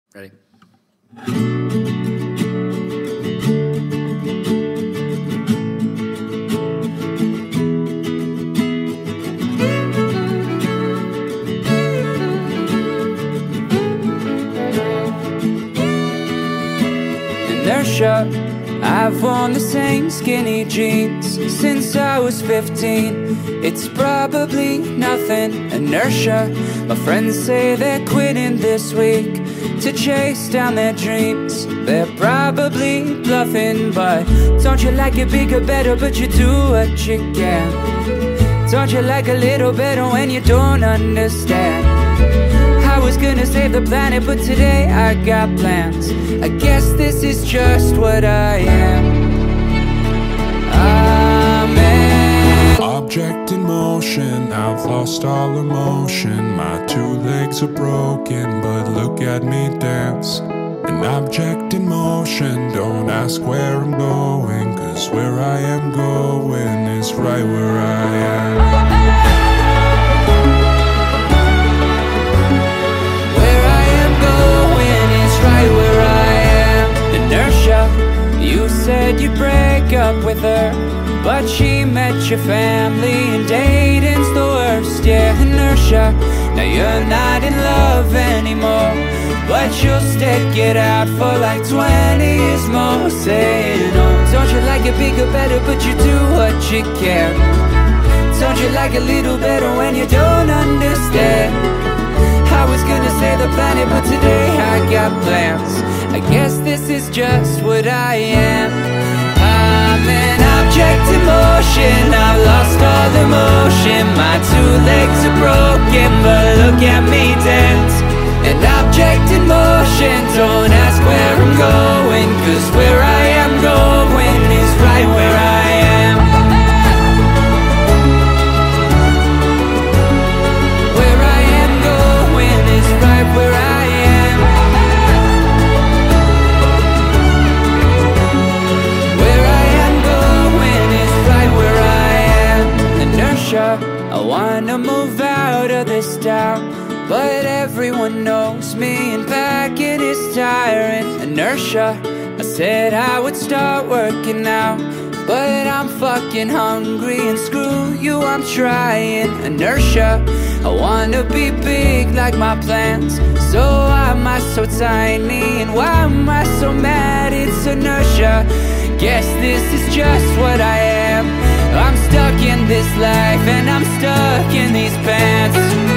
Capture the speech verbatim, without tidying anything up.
Ready? Inertia, I've worn the same skinny jeans since I was fifteen. It's probably nothing, inertia. My friends say they're quitting this week to chase down their dreams. They're probably bluffing, but don't you like it bigger, better, but you do what you can? Don't you like a little better when you don't understand? I was gonna save the planet, but today I got plans. I guess this is just what I am. I'm an object in motion, I've lost all emotion. My two legs are broken, but look at me dance. An object in motion, don't ask where I'm going, 'cause where I am going is right where I am. Where I am going is right where I am. Inertia, you said you'd break up with her, but she met your family and dating's the worst. Yeah, inertia, now you're not in love anymore, but you'll stick it out for like twenty years more. Saying, oh, don't you like it bigger, better, but you do what you can? Don't you like a little better when you don't understand? I was gonna save the planet, but today I got plans. I guess this is just what I am. I'm an object in motion, I've lost all emotion. My two legs are broken, but look at me dance. An object in motion, don't ask where I'm going, 'cause where I am going is right where I am. Where I am going is right where I am. Where I am going is right where I am. Inertia, I wanna move out of this town, but everyone knows me and packing is tiring. Inertia, I said I would start working out, but I'm fucking hungry and screw you, I'm trying. Inertia, I wanna be big like my plans, so why am I so tiny and why am I so mad? It's inertia, guess this is just what I am. I'm stuck in this life and I'm stuck in these pants.